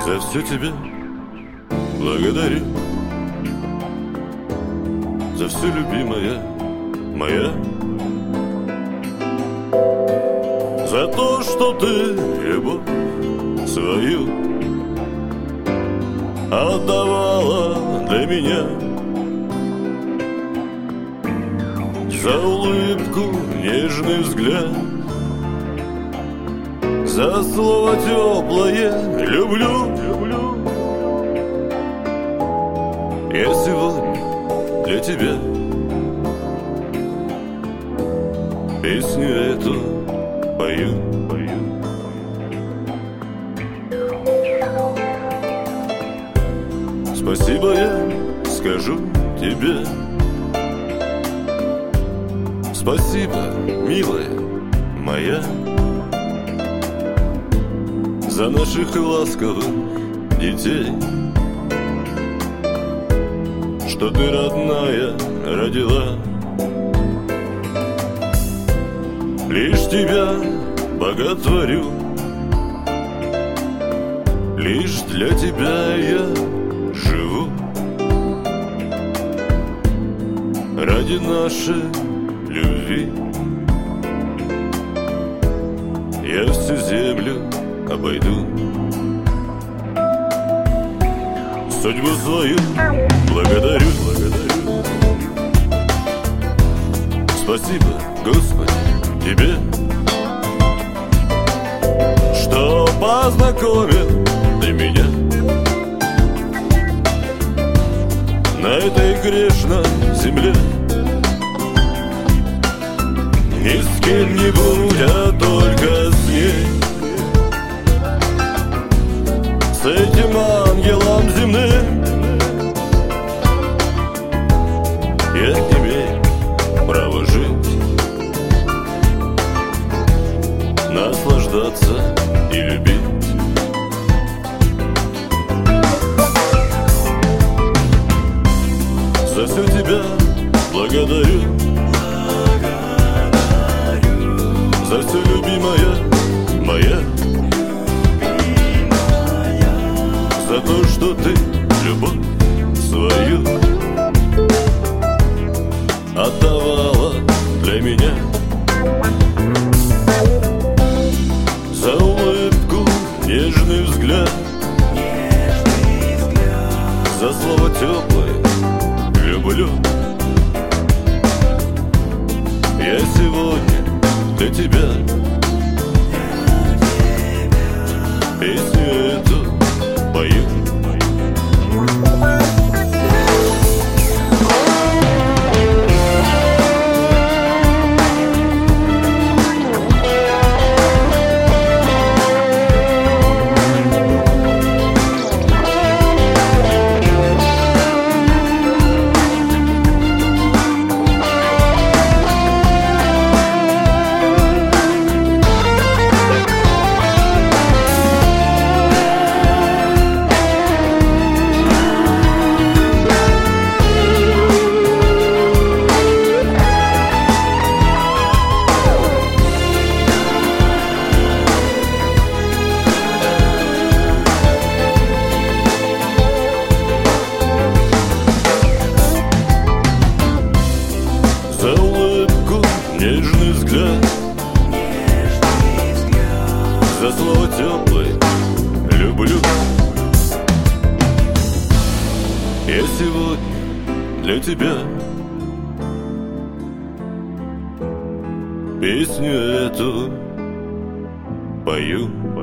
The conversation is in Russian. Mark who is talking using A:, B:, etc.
A: За все тебя благодарю, за все, любимая моя, за то, что ты любовь свою отдавала для меня, за улыбку, нежный взгляд, за слово теплое люблю. Я сегодня для тебя песню эту пою. Спасибо я скажу тебе. Спасибо, милая моя, за наших ласковых детей, что ты, родная, родила. Лишь тебя боготворю, лишь для тебя я живу. Ради нашей любви я всю землю обойду. Судьбу свою благодарю. Спасибо, Господи, тебе, что познакомил ты меня на этой грешной земле. Ни с кем-нибудь, а только с ней, с этим ангелом земным. Я имею право жить, наслаждаться и любить. За все тебя благодарю, за все, любимая моя, за то, что ты любовь свою отдавала для меня, за улыбку, нежный взгляд, за слово теплое люблю. Я сегодня для тебя песню эту пою. За улыбку, нежный взгляд, за слово теплое люблю. Я сегодня для тебя песню эту пою.